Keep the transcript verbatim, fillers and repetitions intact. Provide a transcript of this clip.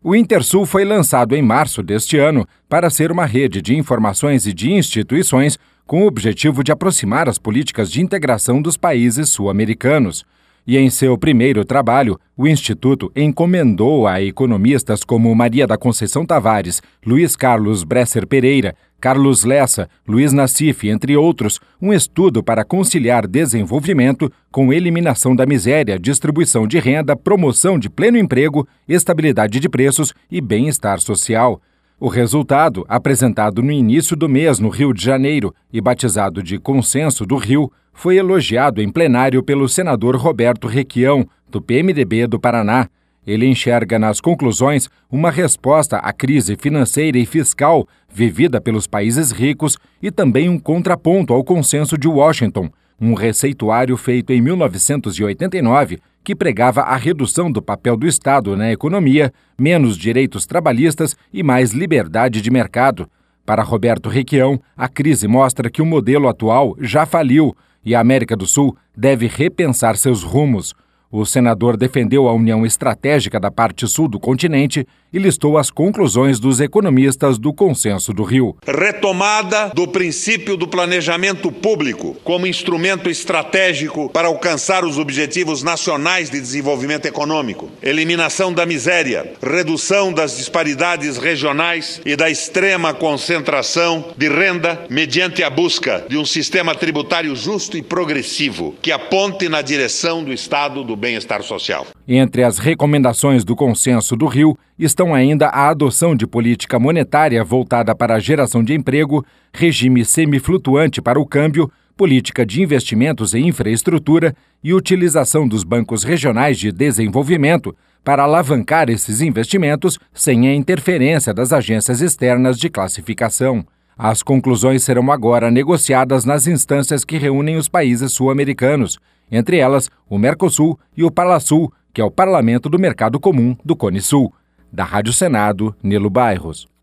O Intersul foi lançado em março deste ano para ser uma rede de informações e de instituições com o objetivo de aproximar as políticas de integração dos países sul-americanos. E em seu primeiro trabalho, o Instituto encomendou a economistas como Maria da Conceição Tavares, Luiz Carlos Bresser Pereira, Carlos Lessa, Luiz Nassif, entre outros, um estudo para conciliar desenvolvimento com eliminação da miséria, distribuição de renda, promoção de pleno emprego, estabilidade de preços e bem-estar social. O resultado, apresentado no início do mês no Rio de Janeiro e batizado de Consenso do Rio, foi elogiado em plenário pelo senador Roberto Requião, do P M D B do Paraná. Ele enxerga nas conclusões uma resposta à crise financeira e fiscal vivida pelos países ricos e também um contraponto ao Consenso de Washington, um receituário feito em mil novecentos e oitenta e nove que pregava a redução do papel do Estado na economia, menos direitos trabalhistas e mais liberdade de mercado. Para Roberto Requião, a crise mostra que o modelo atual já faliu e a América do Sul deve repensar seus rumos. O senador defendeu a união estratégica da parte sul do continente e listou as conclusões dos economistas do Consenso do Rio. Retomada do princípio do planejamento público como instrumento estratégico para alcançar os objetivos nacionais de desenvolvimento econômico. Eliminação da miséria, redução das disparidades regionais e da extrema concentração de renda mediante a busca de um sistema tributário justo e progressivo que aponte na direção do Estado do bem-estar social. Entre as recomendações do Consenso do Rio estão ainda a adoção de política monetária voltada para a geração de emprego, regime semiflutuante para o câmbio, política de investimentos em infraestrutura e utilização dos bancos regionais de desenvolvimento para alavancar esses investimentos sem a interferência das agências externas de classificação. As conclusões serão agora negociadas nas instâncias que reúnem os países sul-americanos, entre elas o Mercosul e o Parlasul, que é o Parlamento do Mercado Comum do Cone Sul. Da Rádio Senado, Nilo Bairros.